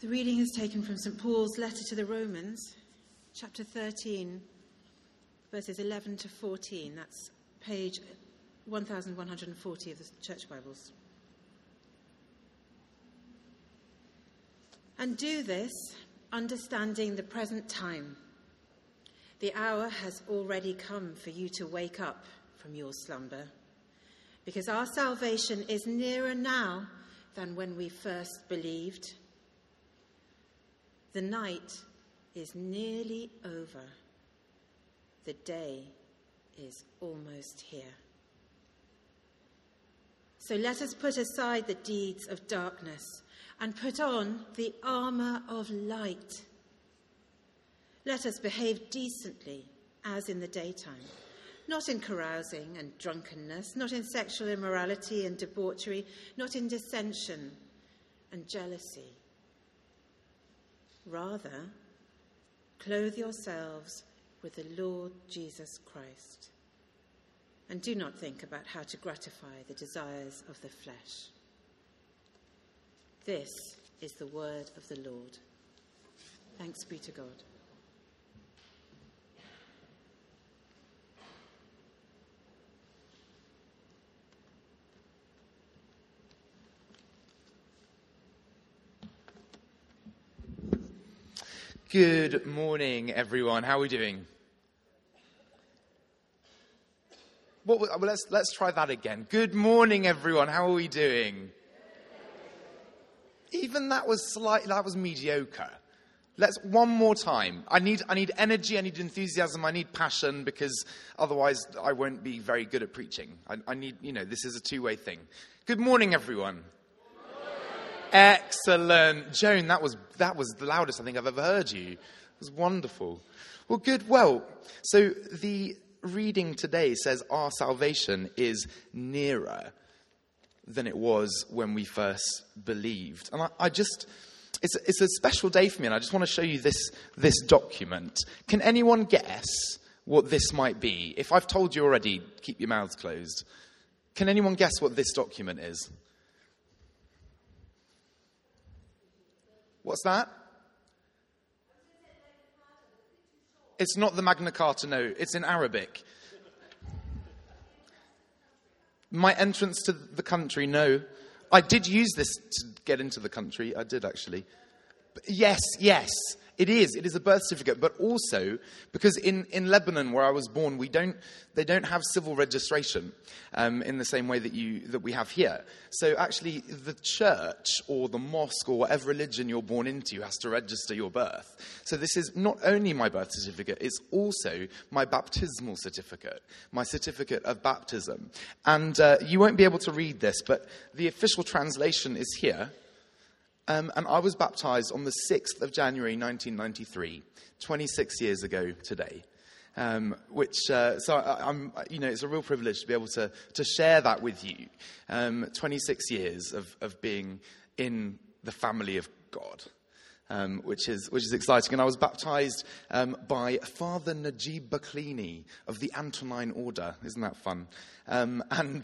The reading is taken from St. Paul's letter to the Romans, chapter 13, verses 11 to 14. That's page 1140 of the Church Bibles. And do this, understanding the present time. The hour has already come for you to wake up from your slumber, because our salvation is nearer now than when we first believed. The night is nearly over. The day is almost here. So let us put aside the deeds of darkness and put on the armour of light. Let us behave decently as in the daytime, not in carousing and drunkenness, not in sexual immorality and debauchery, not in dissension and jealousy. Rather, clothe yourselves with the Lord Jesus Christ, and do not think about how to gratify the desires of the flesh. This is the word of the Lord. Thanks be to God. Good morning, everyone. How are we doing? Well, let's try that again. Good morning, everyone. How are we doing? Even that was mediocre. Let's one more time. I need energy. I need enthusiasm. I need passion, because otherwise I won't be very good at preaching. I need, this is a two-way thing. Good morning, everyone. Excellent. Joan, that was the loudest I think I've ever heard you. It was wonderful. Well, good. Well, so the reading today says our salvation is nearer than it was when we first believed. And it's a special day for me, and I just want to show you this document. Can anyone guess what this might be? If I've told you already, keep your mouths closed. Can anyone guess what this document is? What's that? It's not the Magna Carta, no. It's in Arabic. My entrance to the country, no. I did use this to get into the country. I did, actually. But yes. It is a birth certificate, but also because in Lebanon, where I was born, they don't have civil registration in the same way that we have here. So actually, the church or the mosque or whatever religion you're born into has to register your birth. So this is not only my birth certificate; it's also my baptismal certificate, my certificate of baptism. And you won't be able to read this, but the official translation is here. And I was baptized on the 6th of January, 1993, 26 years ago today. It's a real privilege to be able to share that with you. 26 years of being in the family of God, which is exciting. And I was baptized by Father Najib Baklini of the Antonine Order. Isn't that fun? And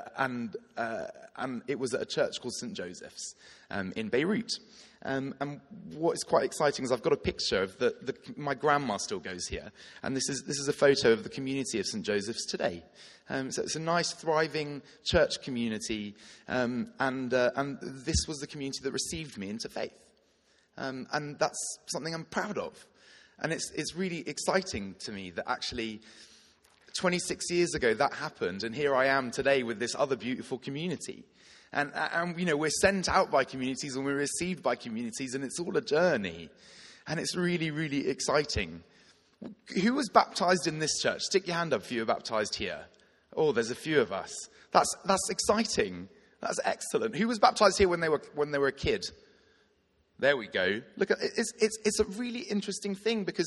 it was at a church called St. Joseph's in Beirut. And what is quite exciting is I've got a picture of my grandma still goes here, and this is a photo of the community of St. Joseph's today. So it's a nice, thriving church community, and this was the community that received me into faith, and that's something I'm proud of, and it's really exciting to me that actually 26 years ago that happened, and here I am today with this other beautiful community. And we're sent out by communities and we're received by communities, and it's all a journey. And it's really, really exciting. Who was baptized in this church? Stick your hand up if you were baptized here. Oh, there's a few of us. That's exciting. That's excellent. Who was baptized here when they were a kid? There we go. Look, it's a really interesting thing, because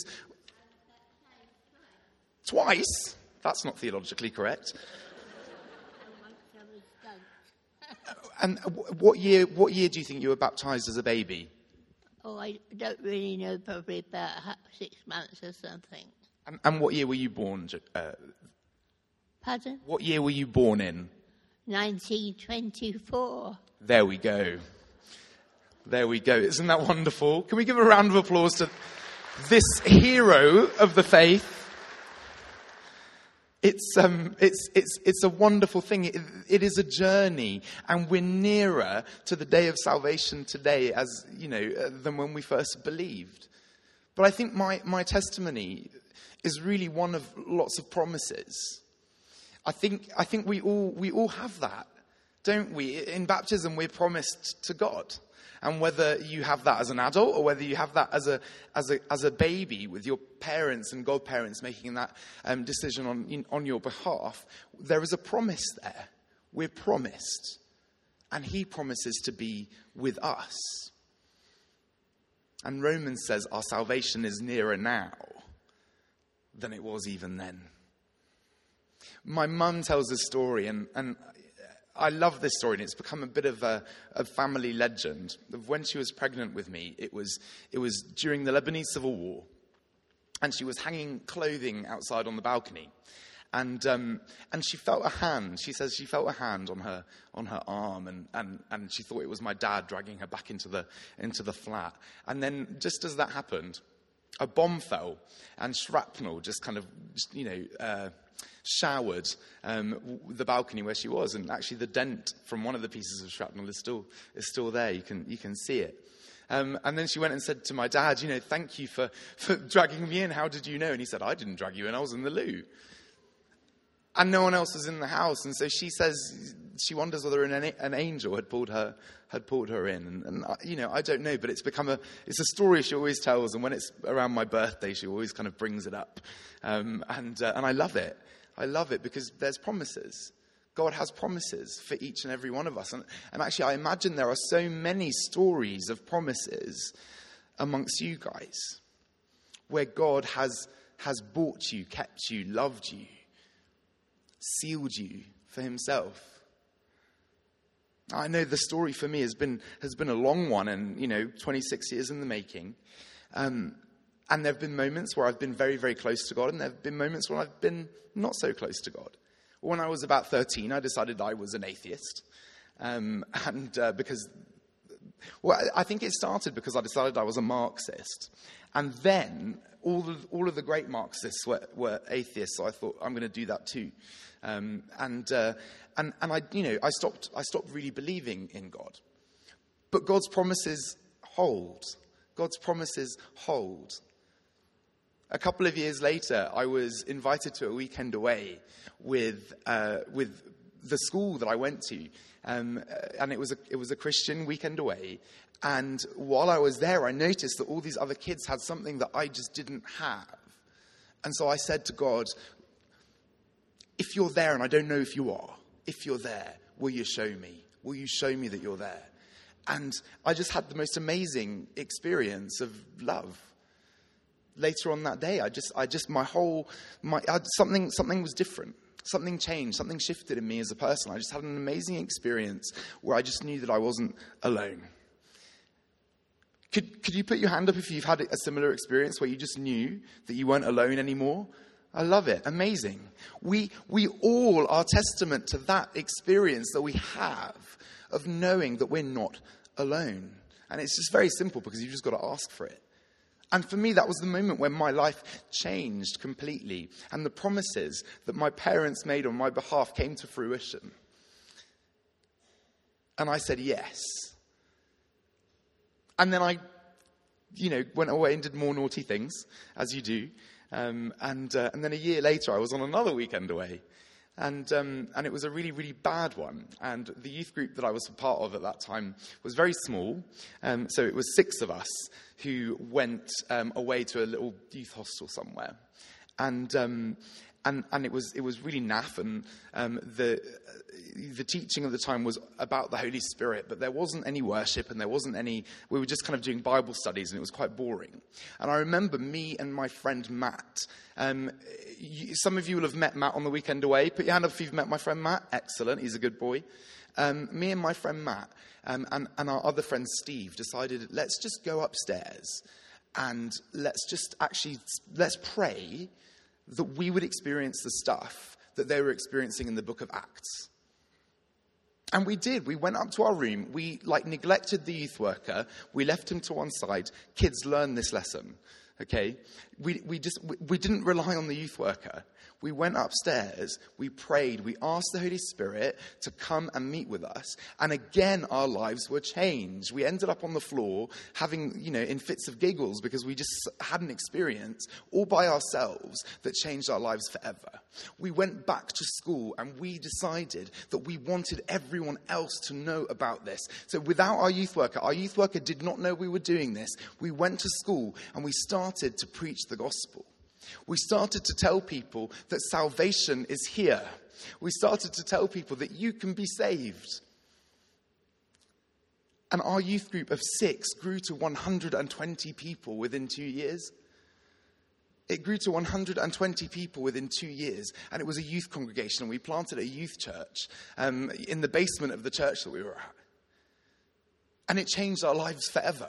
twice. That's not theologically correct. And what year do you think you were baptized as a baby? Oh, I don't really know, probably about 6 months or something. And what year were you born? Pardon? What year were you born in? 1924. There we go. There we go. Isn't that wonderful? Can we give a round of applause to this hero of the faith? It's a wonderful thing. It is a journey, and we're nearer to the day of salvation today, as you know, than when we first believed. But I think my testimony is really one of lots of promises. I think we all have that, don't we? In baptism, we're promised to God. And whether you have that as an adult or whether you have that as a baby with your parents and godparents making that decision on your behalf, there is a promise there. We're promised. And he promises to be with us. And Romans says our salvation is nearer now than it was even then. My mum tells a story, and I love this story, and it's become a bit of a family legend. When she was pregnant with me, it was during the Lebanese Civil War, and she was hanging clothing outside on the balcony, and she felt a hand. She says she felt a hand on her arm, and she thought it was my dad dragging her back into the flat. And then, just as that happened, a bomb fell, and shrapnel just kind of showered the balcony where she was, and actually the dent from one of the pieces of shrapnel is still there. You can see it. And then she went and said to my dad, thank you for dragging me in. How did you know? And he said, I didn't drag you in. I was in the loo. And no one else was in the house. And so she says she wonders whether an angel had pulled her in. And I don't know, but it's a story she always tells. And when it's around my birthday, she always kind of brings it up. And I love it. I love it because there's promises. God has promises for each and every one of us. And actually, I imagine there are so many stories of promises amongst you guys where God has bought you, kept you, loved you, sealed you for himself. I know the story for me has been a long one, and 26 years in the making. And there have been moments where I've been very, very close to God, and there have been moments when I've been not so close to God. When I was about 13, I decided I was an atheist. Because I think it started because I decided I was a Marxist. And then all of the great Marxists were atheists, so I thought, I'm going to do that too. And I stopped really believing in God. But God's promises hold. God's promises hold. A couple of years later, I was invited to a weekend away with the school that I went to, and it was a Christian weekend away. And while I was there, I noticed that all these other kids had something that I just didn't have. And so I said to God, if you're there, and I don't know if you are, if you're there, will you show me? Will you show me that you're there? And I just had the most amazing experience of love. Later on that day, something was different. Something changed. Something shifted in me as a person. I just had an amazing experience where I just knew that I wasn't alone. Could you put your hand up if you've had a similar experience where you just knew that you weren't alone anymore? I love it. Amazing. We all are testament to that experience that we have of knowing that we're not alone. And it's just very simple because you've just got to ask for it. And for me, that was the moment when my life changed completely. And the promises that my parents made on my behalf came to fruition. And I said yes. And then I, went away and did more naughty things, as you do. And then a year later, I was on another weekend away. And it was a really, really bad one. And the youth group that I was a part of at that time was very small. So it was 6 of us who went away to a little youth hostel somewhere. And it was really naff. And the teaching of the time was about the Holy Spirit, but there wasn't any worship and there wasn't any. We were just kind of doing Bible studies, and it was quite boring. And I remember me and my friend Matt. Some of you will have met Matt on the weekend away. Put your hand up if you've met my friend Matt. Excellent, he's a good boy. Me and my friend Matt and our other friend Steve decided, let's just go upstairs and let's pray that we would experience the stuff that they were experiencing in the book of Acts. And we did. We went up to our room. We neglected the youth worker. We left him to one side. Kids, learn this lesson. Okay? We didn't rely on the youth worker. We went upstairs, we prayed, we asked the Holy Spirit to come and meet with us. And again, our lives were changed. We ended up on the floor having, in fits of giggles because we just had an experience all by ourselves that changed our lives forever. We went back to school and we decided that we wanted everyone else to know about this. So without our youth worker did not know we were doing this. We went to school and we started to preach the gospel. We started to tell people that salvation is here. We started to tell people that you can be saved. And our youth group of 6 grew to 120 people within 2 years. It grew to 120 people within 2 years. And it was a youth congregation. And we planted a youth church in the basement of the church that we were at. And it changed our lives forever.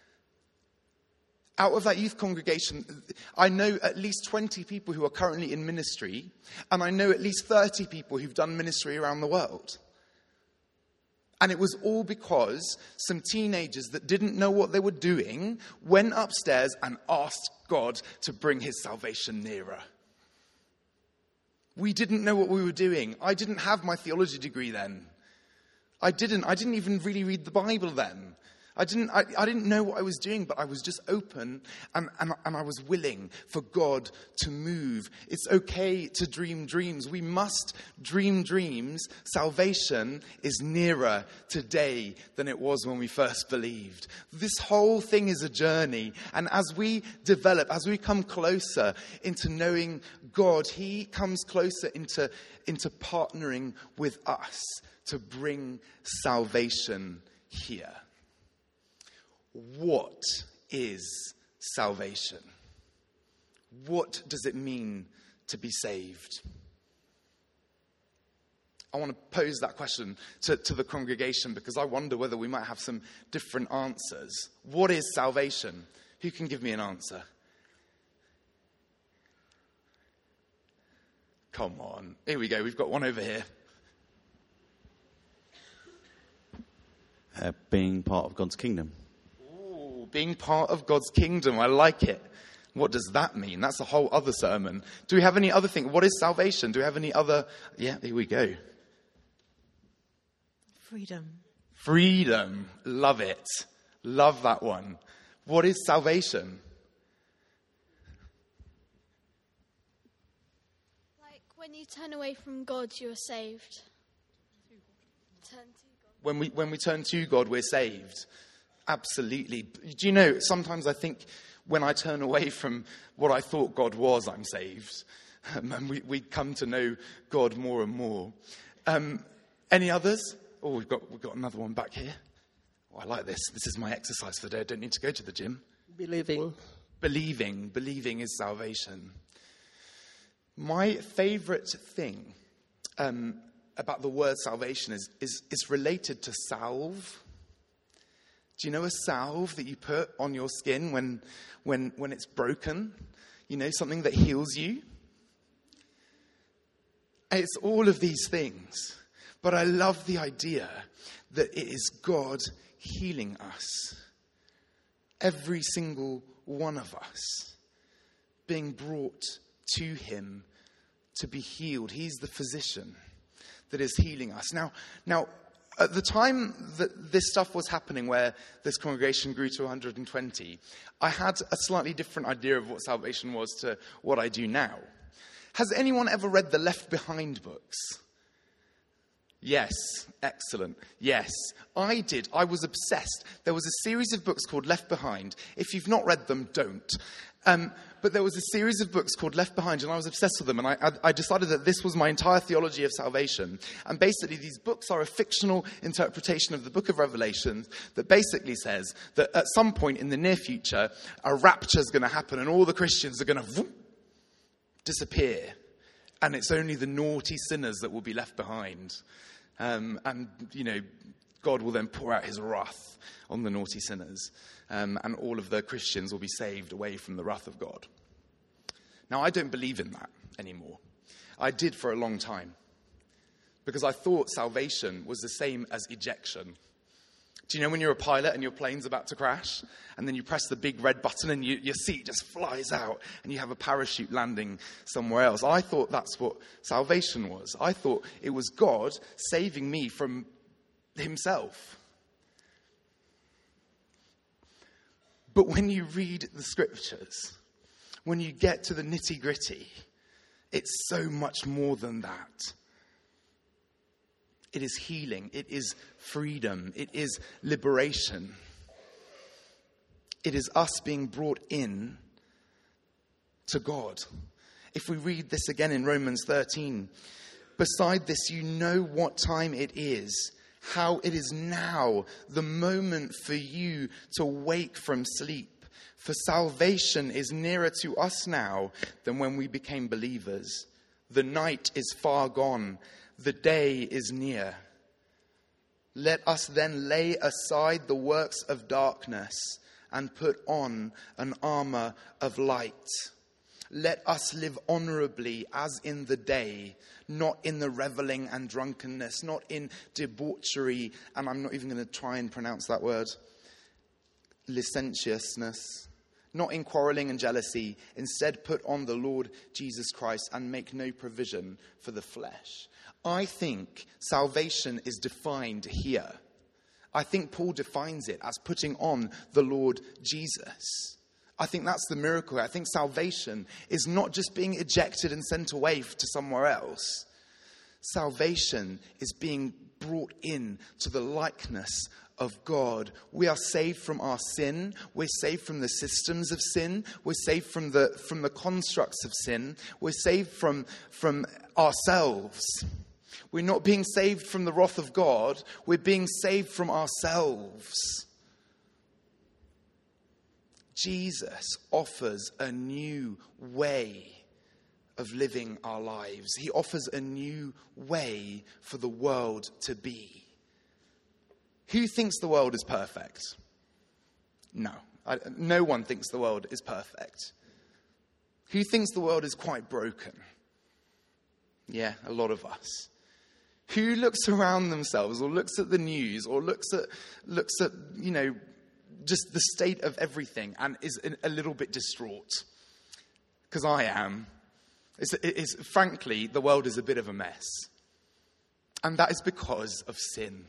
Out of that youth congregation, I know at least 20 people who are currently in ministry, and I know at least 30 people who've done ministry around the world. And it was all because some teenagers that didn't know what they were doing went upstairs and asked God to bring his salvation nearer. We didn't know what we were doing. I didn't have my theology degree then. I didn't even really read the Bible then. I didn't know what I was doing, but I was just open and I was willing for God to move. It's okay to dream dreams. We must dream dreams. Salvation is nearer today than it was when we first believed. This whole thing is a journey. And as we develop, as we come closer into knowing God, he comes closer into partnering with us to bring salvation here. What is salvation? What does it mean to be saved? I want to pose that question to the congregation because I wonder whether we might have some different answers. What is salvation? Who can give me an answer? Come on. Here we go. We've got one over here. Being part of God's kingdom. Being part of God's kingdom. I like it. What does that mean? That's a whole other sermon. Do we have any other thing? What is salvation? Do we have any other? Yeah, here we go. Freedom. Love it. Love that one. What is salvation? Like when you turn away from God, you are saved. Turn to God. When we turn to God, we're saved. Absolutely. Do you know, sometimes I think when I turn away from what I thought God was, I'm saved. And we come to know God more and more. Any others? Oh, we've got another one back here. Oh, I like this. This is my exercise for the day. I don't need to go to the gym. Believing. Believing is salvation. My favourite thing about the word salvation is related to salve. Do you know a salve that you put on your skin when it's broken? You know, something that heals you? It's all of these things. But I love the idea that it is God healing us. Every single one of us being brought to him to be healed. He's the physician that is healing us. Now, at the time that this stuff was happening, where this congregation grew to 120, I had a slightly different idea of what salvation was to what I do now. Has anyone ever read the Left Behind books? Yes, excellent. Yes, I did. I was obsessed. There was a series of books called Left Behind. If you've not read them, don't. But there was a series of books called Left Behind, and I was obsessed with them. And I decided that this was my entire theology of salvation. And basically, these books are a fictional interpretation of the book of Revelation that basically says that at some point in the near future, a rapture is going to happen, and all the Christians are going to disappear. And it's only the naughty sinners that will be left behind. And, you know, God will then pour out his wrath on the naughty sinners. And all of the Christians will be saved away from the wrath of God. Now, I don't believe in that anymore. I did for a long time. because I thought salvation was the same as ejection. Do you know when you're a pilot and your plane's about to crash, and then you press the big red button and your seat just flies out and you have a parachute landing somewhere else? I thought that's what salvation was. I thought it was God saving me from himself. But when you read the scriptures, when you get to the nitty-gritty, it's so much more than that. It is healing. It is freedom. It is liberation. It is us being brought in to God. If we read this again in Romans 13, beside this, you know what time it is, how it is now the moment for you to wake from sleep. For salvation is nearer to us now than when we became believers. The night is far gone. The day is near. Let us then lay aside the works of darkness and put on an armor of light. Let us live honorably as in the day, not in the reveling and drunkenness, not in debauchery, and I'm not even going to try and pronounce that word, licentiousness, not in quarreling and jealousy. Instead, put on the Lord Jesus Christ and make no provision for the flesh. I think salvation is defined here. I think Paul defines it as putting on the Lord Jesus. I think that's the miracle. I think salvation is not just being ejected and sent away to somewhere else. Salvation is being brought in to the likeness of God. We are saved from our sin. We're saved from the systems of sin. We're saved from the constructs of sin. We're saved from ourselves. We're not being saved from the wrath of God. We're being saved from ourselves. Jesus offers a new way of living our lives. He offers a new way for the world to be. Who thinks the world is perfect? No. No one thinks the world is perfect. Who thinks the world is quite broken? Yeah, a lot of us. Who looks around themselves or looks at the news or looks at just the state of everything and is a little bit distraught? Because I am. Frankly, the world is a bit of a mess. And that is because of sin.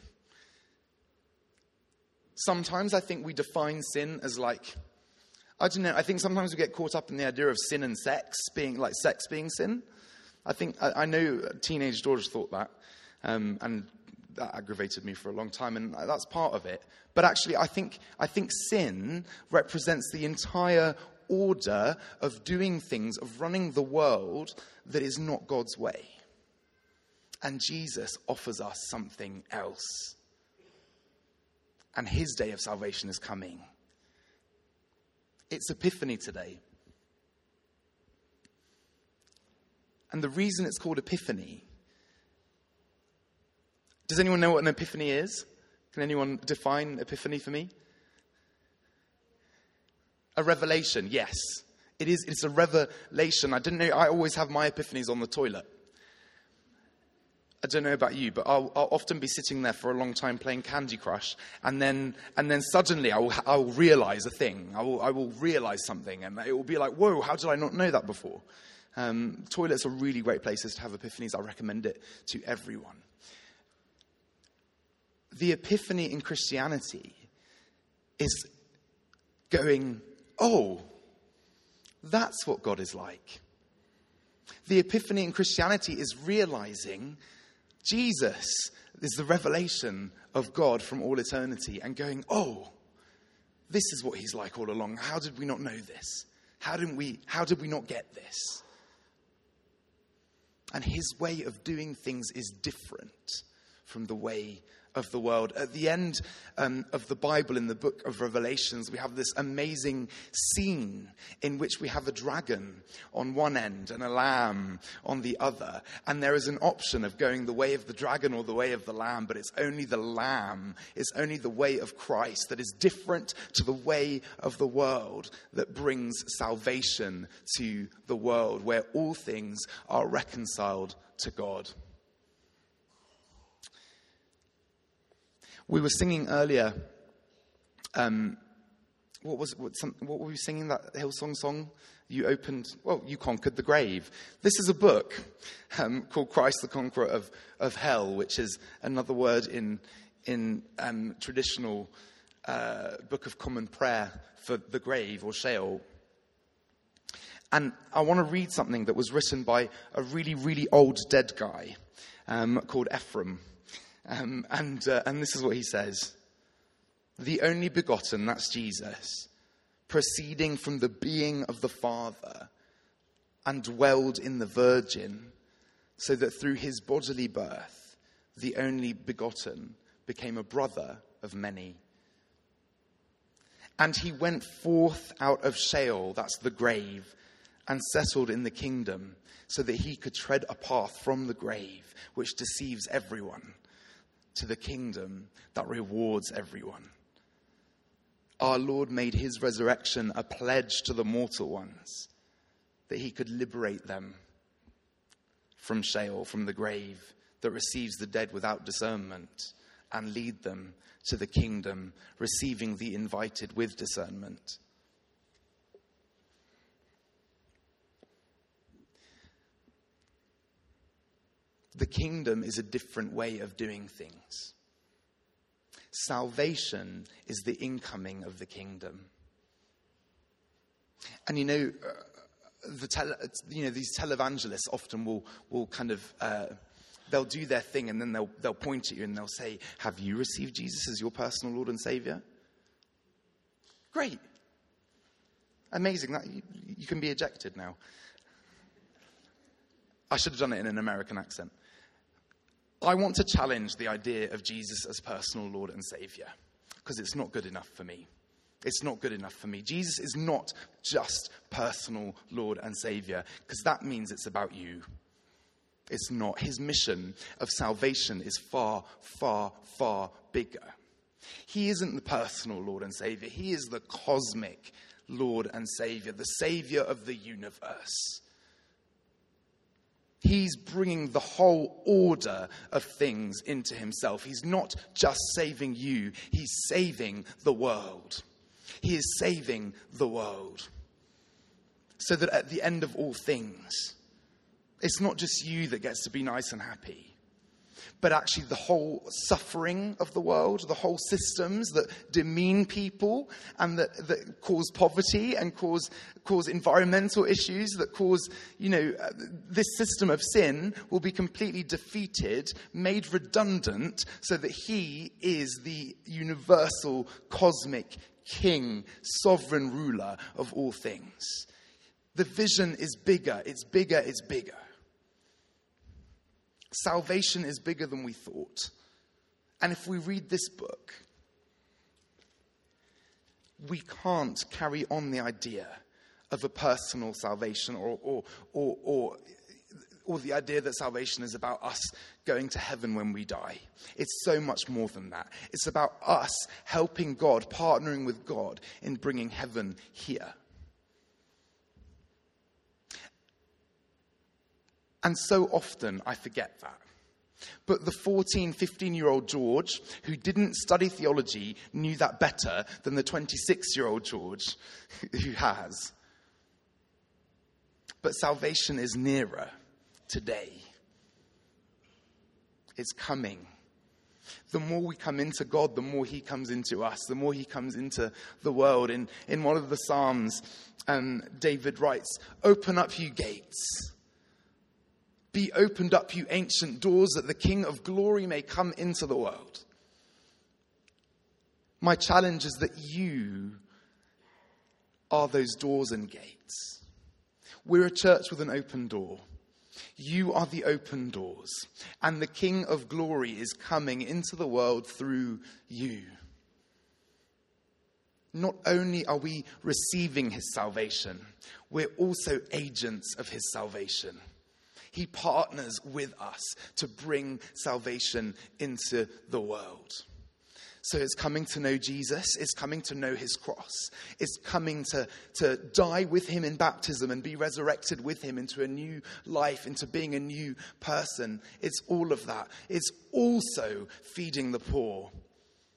Sometimes I think we define sin as I think sometimes we get caught up in the idea of sin and sex being sin. I know teenage daughters thought that, and that aggravated me for a long time, and that's part of it. But actually, I think sin represents the entire order of doing things, of running the world that is not God's way. And Jesus offers us something else. And his day of salvation is coming. It's Epiphany today. And the reason it's called Epiphany, does anyone know what an epiphany is? Can anyone define epiphany for me? A revelation, yes. It is. It's a revelation. I didn't know. I always have my epiphanies on the toilet. I don't know about you, but I'll often be sitting there for a long time playing Candy Crush, and then suddenly I'll realize a thing. I will realize something, and it will be like, whoa, how did I not know that before? Toilets are really great places to have epiphanies. I recommend it to everyone. The epiphany in Christianity is going, oh, that's what God is like. The epiphany in Christianity is realizing Jesus is the revelation of God from all eternity and going, oh, this is what he's like all along. How did we not know this? How did we not get this? And his way of doing things is different from the way of the world. At the end of the Bible, in the book of Revelations, we have this amazing scene in which we have a dragon on one end and a lamb on the other. And there is an option of going the way of the dragon or the way of the lamb, but it's only the lamb, it's only the way of Christ that is different to the way of the world that brings salvation to the world, where all things are reconciled to God. We were singing earlier, what were we singing, that Hillsong song? You conquered the grave. This is a book called Christ the Conqueror of Hell, which is another word in traditional Book of Common Prayer for the grave or Sheol. And I want to read something that was written by a really, really old dead guy called Ephraim. And this is what he says. The only begotten, that's Jesus, proceeding from the being of the Father, and dwelled in the Virgin, so that through his bodily birth, the only begotten became a brother of many. And he went forth out of Sheol, that's the grave, and settled in the kingdom, so that he could tread a path from the grave, which deceives everyone, to the kingdom that rewards everyone. Our Lord made his resurrection a pledge to the mortal ones, that he could liberate them from Sheol, from the grave that receives the dead without discernment, and lead them to the kingdom, receiving the invited with discernment. The kingdom is a different way of doing things. Salvation is the incoming of the kingdom. And these televangelists often will kind of they'll do their thing, and then they'll point at you and they'll say, "Have you received Jesus as your personal Lord and Savior?" Great, amazing. That you can be ejected now. I should have done it in an American accent. I want to challenge the idea of Jesus as personal Lord and Savior, because it's not good enough for me. It's not good enough for me. Jesus is not just personal Lord and Savior, because that means it's about you. It's not. His mission of salvation is far, far, far bigger. He isn't the personal Lord and Savior. He is the cosmic Lord and Savior, the Savior of the universe. He's bringing the whole order of things into himself. He's not just saving you. He's saving the world. He is saving the world. So that at the end of all things, it's not just you that gets to be nice and happy, but actually the whole suffering of the world, the whole systems that demean people and that cause poverty and cause environmental issues, that cause, this system of sin will be completely defeated, made redundant, so that he is the universal, cosmic king, sovereign ruler of all things. The vision is bigger, it's bigger, it's bigger. Salvation is bigger than we thought. And if we read this book, we can't carry on the idea of a personal salvation or the idea that salvation is about us going to heaven when we die. It's so much more than that. It's about us helping God, partnering with God in bringing heaven here. And so often I forget that. But the 14, 15-year-old George, who didn't study theology, knew that better than the 26-year-old George who has. But salvation is nearer today. It's coming. The more we come into God, the more he comes into us, the more he comes into the world. In one of the Psalms, David writes, "Open up, you gates. Be opened up, you ancient doors, that the King of glory may come into the world." My challenge is that you are those doors and gates. We're a church with an open door. You are the open doors. And the King of glory is coming into the world through you. Not only are we receiving his salvation, we're also agents of his salvation. He partners with us to bring salvation into the world. So it's coming to know Jesus. It's coming to know his cross. It's coming to die with him in baptism and be resurrected with him into a new life, into being a new person. It's all of that. It's also feeding the poor.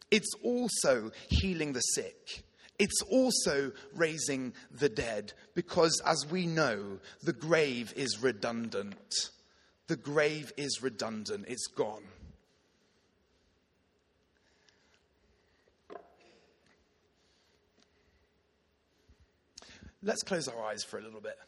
It's also healing the sick. It's also raising the dead, because as we know, the grave is redundant. The grave is redundant. It's gone. Let's close our eyes for a little bit.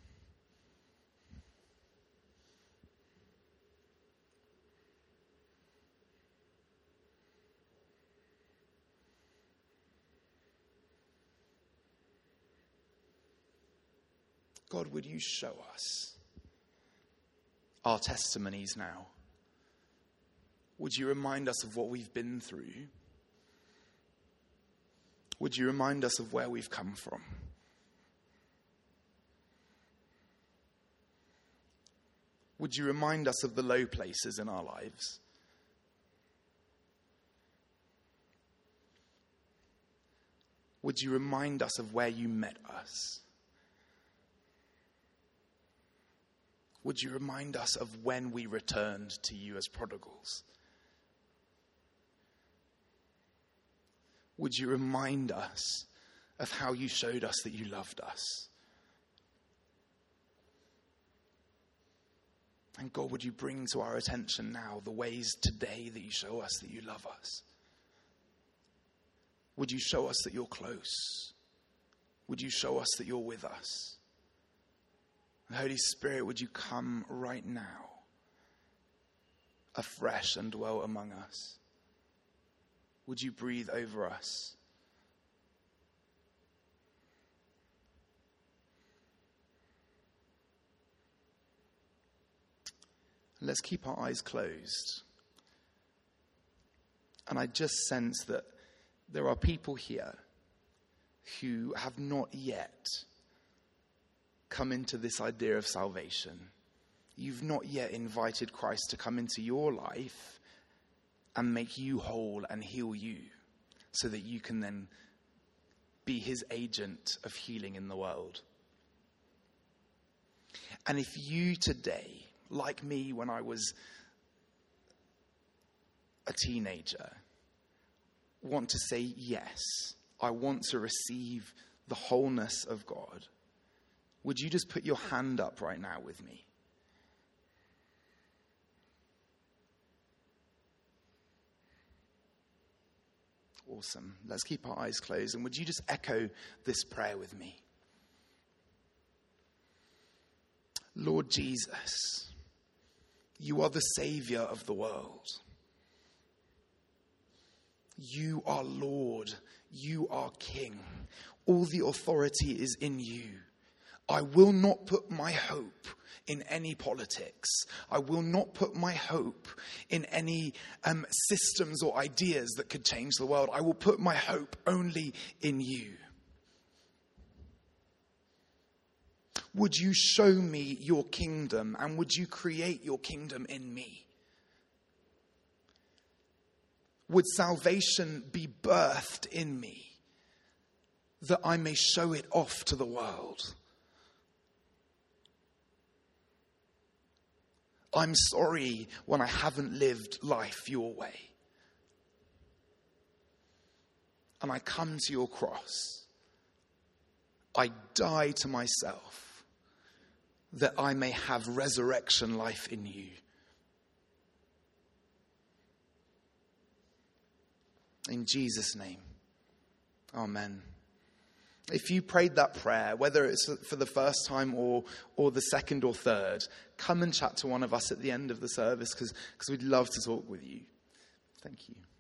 God, would you show us our testimonies now? Would you remind us of what we've been through? Would you remind us of where we've come from? Would you remind us of the low places in our lives? Would you remind us of where you met us? Would you remind us of when we returned to you as prodigals? Would you remind us of how you showed us that you loved us? And God, would you bring to our attention now the ways today that you show us that you love us? Would you show us that you're close? Would you show us that you're with us? Holy Spirit, would you come right now, afresh, and dwell among us? Would you breathe over us? Let's keep our eyes closed. And I just sense that there are people here who have not yet come into this idea of salvation. You've not yet invited Christ to come into your life and make you whole and heal you, so that you can then be his agent of healing in the world. And if you today, like me when I was a teenager, want to say, yes, I want to receive the wholeness of God, would you just put your hand up right now with me? Awesome. Let's keep our eyes closed. And would you just echo this prayer with me? Lord Jesus, you are the Savior of the world. You are Lord. You are King. All the authority is in you. I will not put my hope in any politics. I will not put my hope in any systems or ideas that could change the world. I will put my hope only in you. Would you show me your kingdom, and would you create your kingdom in me? Would salvation be birthed in me, that I may show it off to the world? I'm sorry when I haven't lived life your way. And I come to your cross. I die to myself, that I may have resurrection life in you. In Jesus' name, amen. If you prayed that prayer, whether it's for the first time or the second or third, come and chat to one of us at the end of the service, because we'd love to talk with you. Thank you.